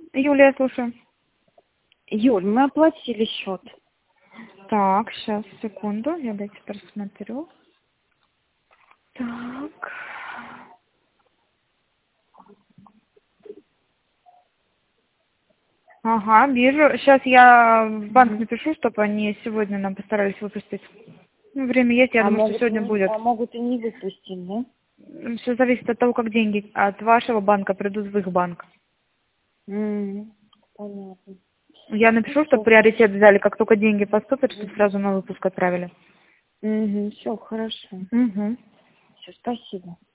Юлия, слушаю. Юль, мы оплатили счет. Так, сейчас, секунду, я дайте просмотрю. Так. Ага, вижу. Сейчас я в банк напишу, чтобы они сегодня нам постарались выпустить. Ну, время есть, я думаю, что сегодня будет. Могут и не выпустить, да? Все зависит от того, как деньги от вашего банка придут в их банк. Понятно. Я напишу, чтобы приоритет взяли, как только деньги поступят, чтобы сразу на выпуск отправили. Все, хорошо. Угу. Все, спасибо.